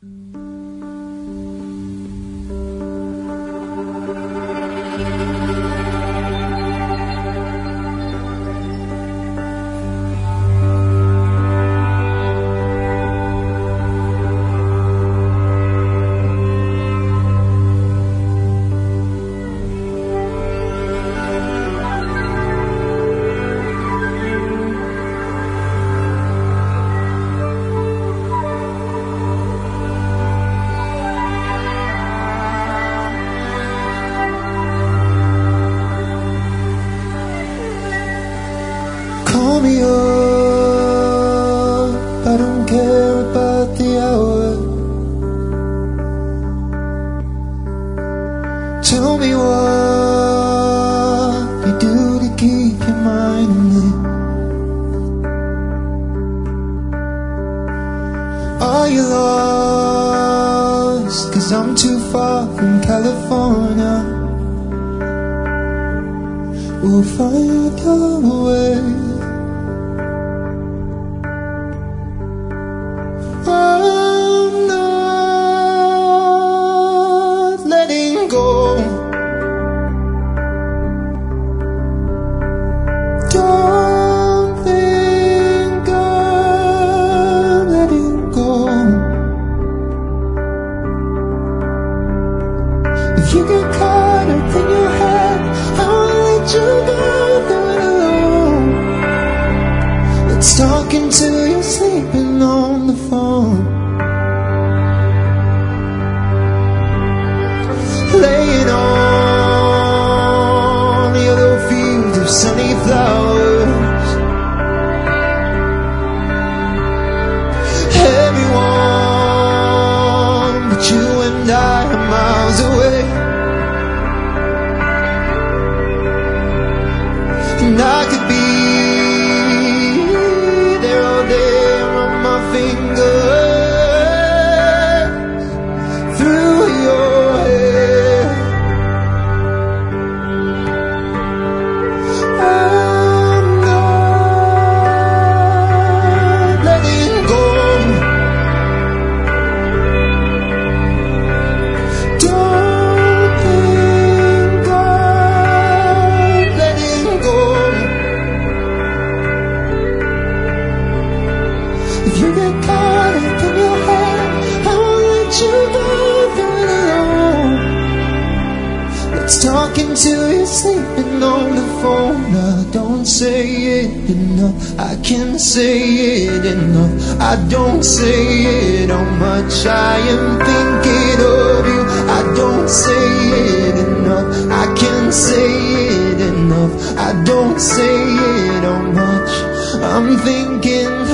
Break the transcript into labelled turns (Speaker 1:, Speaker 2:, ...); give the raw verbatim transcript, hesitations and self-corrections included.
Speaker 1: Call me up, I don't care about the hour. Tell me what you do to keep your mind on me. Are you lost? 'Cause I'm too far from California. We'll find our way. I'm not letting go. Don't think I'm letting go. If you get caught up in your head, I won't let you go through it alone. Let's talk until you're sleeping on the phone. Laying on the yellow fields of sunny flowers. Everyone but you and I are miles away. And I could be there all day on my fingers through your hair. I'm not letting go. Don't think I'm letting go. If you get caught up in your head, I won't let you go through it alone. Let's talk until you're sleeping on the phone. I don't say it enough, I can't say it enough. I don't say it how much I am thinking of you. I don't say it enough, I can't say it enough. I don't say it how much I'm thinking